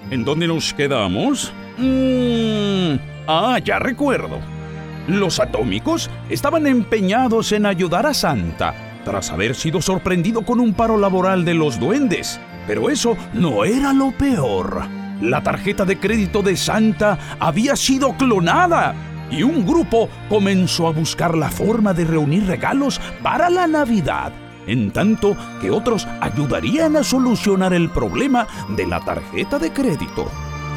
¿En dónde nos quedamos? Ya recuerdo. Los atómicos estaban empeñados en ayudar a Santa tras haber sido sorprendido con un paro laboral de los duendes. Pero eso no era lo peor. La tarjeta de crédito de Santa había sido clonada y un grupo comenzó a buscar la forma de reunir regalos para la Navidad, en tanto que otros ayudarían a solucionar el problema de la tarjeta de crédito.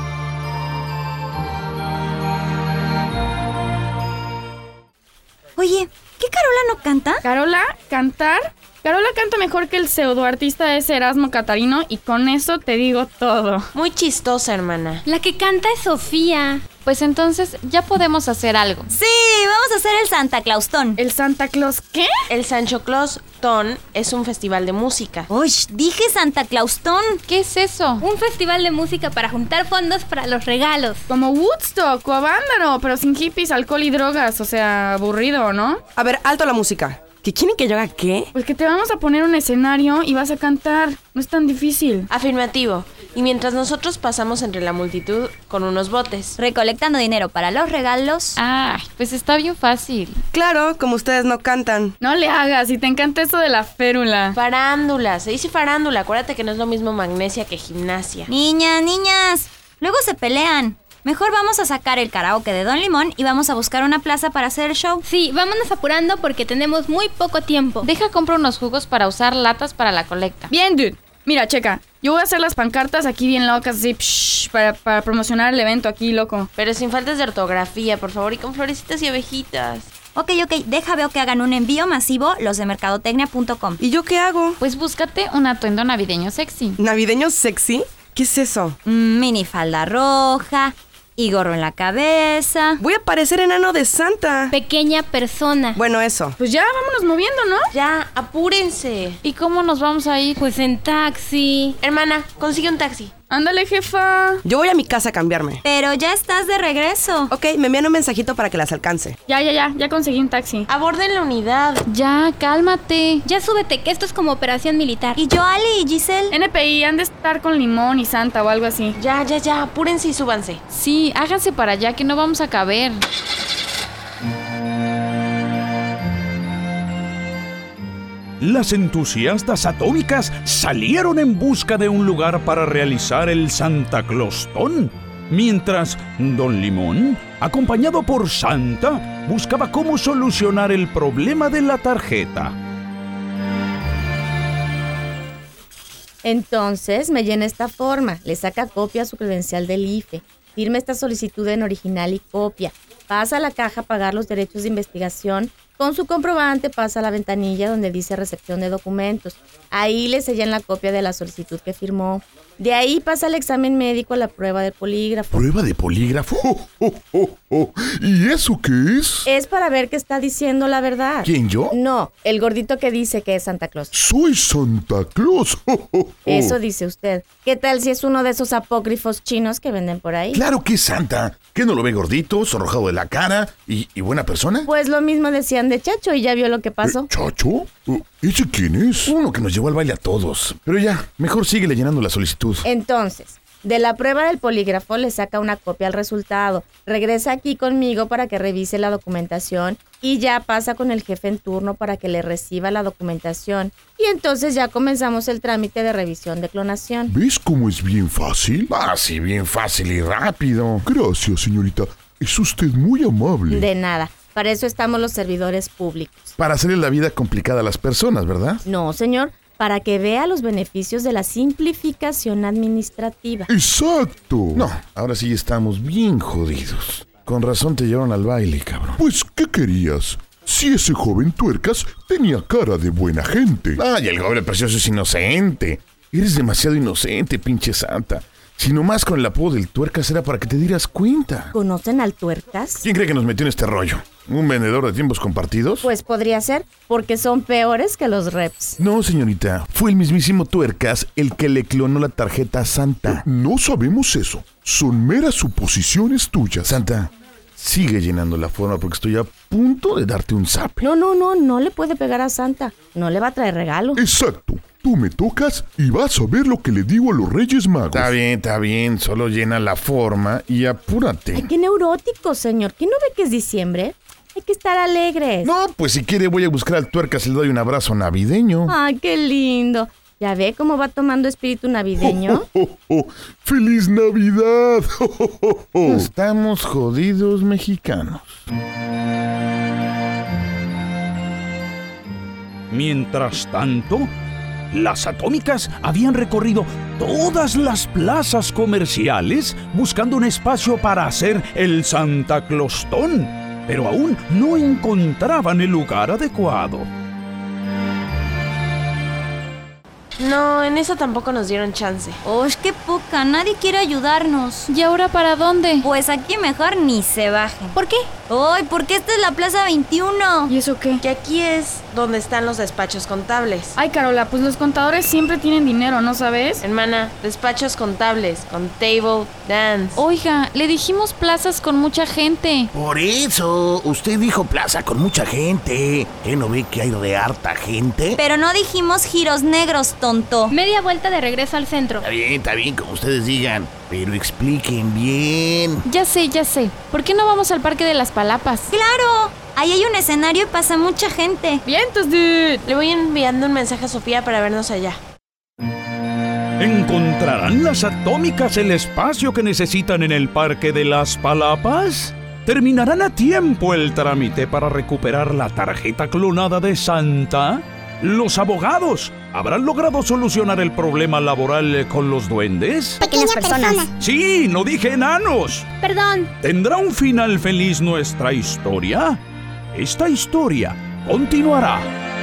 Oye, ¿qué Carola no canta? ¿Carola? ¿Cantar? Carola canta mejor que el pseudoartista ese Erasmo Catarino y con eso te digo todo. Muy chistosa, hermana. La que canta es Sofía. Pues entonces ya podemos hacer algo. Sí, vamos a hacer el Santa Claustón. ¿El Santa Claus qué? El Sancho Claus Ton es un festival de música. Uy, dije Santa Claustón. ¿Qué es eso? Un festival de música para juntar fondos para los regalos. Como Woodstock o Avándaro, pero sin hippies, alcohol y drogas. O sea, aburrido, ¿no? A ver, alto la música. ¿Que quieren que yo haga qué? Pues que te vamos a poner un escenario y vas a cantar. No es tan difícil. Afirmativo. Y mientras nosotros pasamos entre la multitud con unos botes. Recolectando dinero para los regalos. Pues está bien fácil. Claro, como ustedes no cantan. No le hagas, si te encanta eso de la férula. Farándula, se dice farándula. Acuérdate que no es lo mismo magnesia que gimnasia. Niñas, luego se pelean. Mejor vamos a sacar el karaoke de Don Limón y vamos a buscar una plaza para hacer el show. Sí, vámonos apurando porque tenemos muy poco tiempo. Deja compro unos jugos para usar latas para la colecta. Bien, dude. Mira, checa. Yo voy a hacer las pancartas aquí bien locas, así, para promocionar el evento aquí, loco. Pero sin faltas de ortografía, por favor, y con florecitas y abejitas. Ok, veo que hagan un envío masivo los de mercadotecnia.com. ¿Y yo qué hago? Pues búscate un atuendo navideño sexy. ¿Navideño sexy? ¿Qué es eso? Mini falda roja y gorro en la cabeza. Voy a parecer enano de Santa. Pequeña persona. Bueno, eso. Pues ya, vámonos moviendo, ¿no? Ya, apúrense. ¿Y cómo nos vamos a ir? Pues en taxi. Hermana, consigue un taxi. Ándale, jefa. Yo voy a mi casa a cambiarme. Pero ya estás de regreso. Ok, me envían un mensajito para que las alcance. Ya conseguí un taxi. Aborden la unidad. Ya, cálmate. Ya súbete, que esto es como operación militar. ¿Y yo, Ali y Giselle? NPI, han de estar con Limón y Santa o algo así. Ya, apúrense y súbanse. Sí, háganse para allá que no vamos a caber. Las entusiastas atómicas salieron en busca de un lugar para realizar el Santa Claustón, mientras Don Limón, acompañado por Santa, buscaba cómo solucionar el problema de la tarjeta. Entonces me llena esta forma, le saca copia a su credencial del IFE, firma esta solicitud en original y copia, pasa a la caja a pagar los derechos de investigación, con su comprobante pasa a la ventanilla donde dice recepción de documentos. Ahí le sellan la copia de la solicitud que firmó. De ahí pasa al examen médico a la prueba de polígrafo. ¿Prueba de polígrafo? ¿Y eso qué es? Es para ver que está diciendo la verdad. ¿Quién, yo? No, el gordito que dice que es Santa Claus. ¡Soy Santa Claus! Eso dice usted. ¿Qué tal si es uno de esos apócrifos chinos que venden por ahí? ¡Claro que es Santa! ¿Qué no lo ve gordito, sonrojado de la cara y buena persona? Pues lo mismo decían de Chacho y ya vio lo que pasó. ¿Chacho? ¿Ese quién es? Uno que nos llevó al baile a todos. Pero ya, mejor síguele llenando la solicitud. Entonces, de la prueba del polígrafo le saca una copia al resultado. Regresa aquí conmigo para que revise la documentación y ya pasa con el jefe en turno para que le reciba la documentación. Y entonces ya comenzamos el trámite de revisión de clonación. ¿Ves cómo es bien fácil? Sí, bien fácil y rápido. Gracias, señorita. Es usted muy amable. De nada. Para eso estamos los servidores públicos. Para hacerle la vida complicada a las personas, ¿verdad? No, señor. Para que vea los beneficios de la simplificación administrativa. ¡Exacto! No, ahora sí estamos bien jodidos. Con razón te llevaron al baile, cabrón. Pues, ¿qué querías? Si ese joven tuercas tenía cara de buena gente. Y el joven precioso es inocente. Eres demasiado inocente, pinche Santa. Si nomás con el apodo del tuercas era para que te dieras cuenta. ¿Conocen al tuercas? ¿Quién cree que nos metió en este rollo? ¿Un vendedor de tiempos compartidos? Pues podría ser, porque son peores que los reps. No, señorita. Fue el mismísimo tuercas el que le clonó la tarjeta a Santa. No sabemos eso. Son meras suposiciones tuyas. Santa, sigue llenando la forma porque estoy a punto de darte un zape. No le puede pegar a Santa. No le va a traer regalo. Exacto. tú me tocas y vas a ver lo que le digo a los Reyes Magos. Está bien, solo llena la forma y apúrate. Ay, qué neurótico, señor. ¿Qué no ve que es diciembre? Hay que estar alegres. No, pues si quiere voy a buscar al Tuercas y le doy un abrazo navideño. Ay, qué lindo. ¿Ya ve cómo va tomando espíritu navideño? ¡Feliz Navidad! Estamos jodidos mexicanos. Mientras tanto, las atómicas habían recorrido todas las plazas comerciales buscando un espacio para hacer el Santa Claustón, pero aún no encontraban el lugar adecuado. No, en eso tampoco nos dieron chance. ¡Oh, qué poca! Nadie quiere ayudarnos. ¿Y ahora para dónde? Pues aquí mejor ni se bajen. ¿Por qué? ¡Ay, porque esta es la Plaza 21! ¿Y eso qué? Que aquí es donde están los despachos contables. Ay, Carola, pues los contadores siempre tienen dinero, ¿no sabes? Hermana, despachos contables, con table, dance. Oiga, le dijimos plazas con mucha gente. Por eso, usted dijo plaza con mucha gente. ¿Qué no ve que hay de harta gente? Pero no dijimos giros negros, tonto. Media vuelta de regreso al centro. Está bien, como ustedes digan. Pero expliquen bien. Ya sé. ¿Por qué no vamos al Parque de las Palapas? ¡Claro! Ahí hay un escenario y pasa mucha gente. ¡Vientos, dude! Le voy enviando un mensaje a Sofía para vernos allá. ¿Encontrarán las atómicas el espacio que necesitan en el Parque de las Palapas? ¿Terminarán a tiempo el trámite para recuperar la tarjeta clonada de Santa? ¿Los abogados habrán logrado solucionar el problema laboral con los duendes? Pequeñas personas. Sí, no dije enanos. Perdón. ¿Tendrá un final feliz nuestra historia? Esta historia continuará.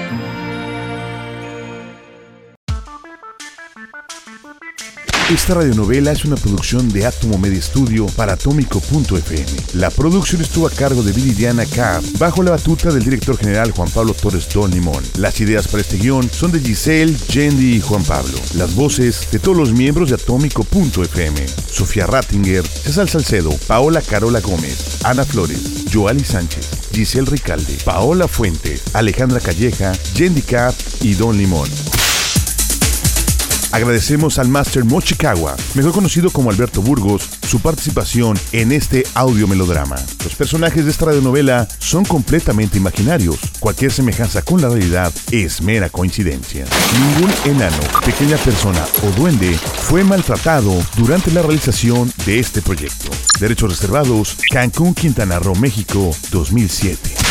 Esta radionovela es una producción de Atomo Media Studio para Atómico.fm. La producción estuvo a cargo de Viridiana Cab, bajo la batuta del director general Juan Pablo Torres Don Limón. Las ideas para este guión son de Giselle, Yendi y Juan Pablo. Las voces de todos los miembros de Atómico.fm: Sofía Rattinger, César Salcedo, Paola Carola Gómez, Ana Flores, Joali Sánchez, Giselle Ricalde, Paola Fuente, Alejandra Calleja, Yendi Cab y Don Limón. Agradecemos al Máster Mochikawa, mejor conocido como Alberto Burgos, su participación en este audio melodrama. Los personajes de esta radionovela son completamente imaginarios. Cualquier semejanza con la realidad es mera coincidencia. Ningún enano, pequeña persona o duende fue maltratado durante la realización de este proyecto. Derechos reservados, Cancún, Quintana Roo, México, 2007.